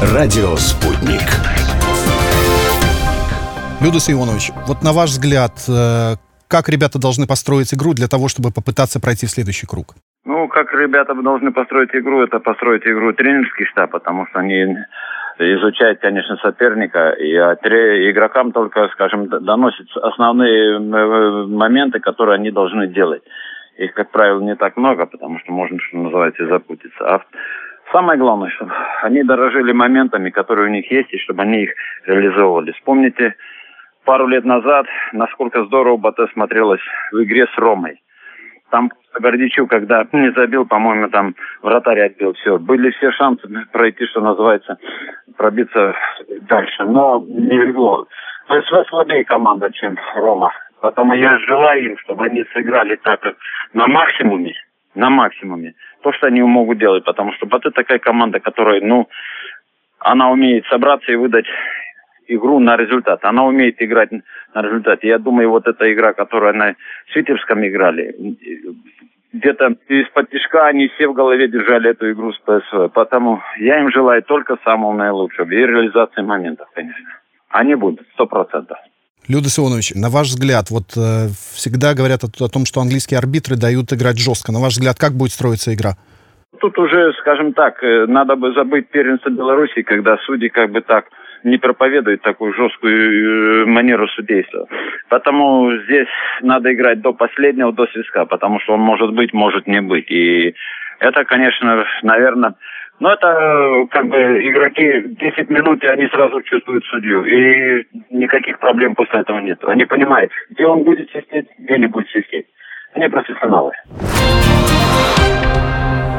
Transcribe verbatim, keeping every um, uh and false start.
Радио «Спутник». Людус Ионович, вот на ваш взгляд, как ребята должны построить игру для того, чтобы попытаться пройти в следующий круг? Ну, как ребята должны построить игру, это построить игру тренерский штаб, потому что они изучают, конечно, соперника, и игрокам только, скажем, доносят основные моменты, которые они должны делать. Их, как правило, не так много, потому что можно, что называется, запутаться. А самое главное, чтобы они дорожили моментами, которые у них есть, и чтобы они их реализовывали. Вспомните, пару лет назад, насколько здорово БАТЭ смотрелось в игре с Ромой. Там Гордичук, когда не забил, по-моему, там вратарь отбил. Все. Были все шансы пройти, что называется, пробиться дальше. Но не легло. ПСВ слабее команда, чем Рома. Поэтому я желаю им, чтобы они сыграли так, как на максимуме. На максимуме. То, что они могут делать. Потому что БАТЭ такая команда, которая, ну, она умеет собраться и выдать игру на результат. Она умеет играть на результате. Я думаю, вот эта игра, которую на Свитевском играли, где-то из-под тишка они все в голове держали эту игру с ПСВ. Поэтому я им желаю только самого наилучшего. И реализации моментов, конечно. Они будут, сто процентов. Людус Ионович, на ваш взгляд, вот э, всегда говорят о, о том, что английские арбитры дают играть жестко. На ваш взгляд, как будет строиться игра? Тут уже, скажем так, надо бы забыть первенство Беларуси, когда судьи как бы так не проповедуют такую жесткую манеру судейства. Поэтому здесь надо играть до последнего, до свистка, потому что он может быть, может не быть. И это, конечно, наверное... Но это как бы игроки десять минут, и они сразу чувствуют судью. И никаких проблем после этого нет. Они понимают, где он будет свистеть, где не будет свистеть. Они профессионалы.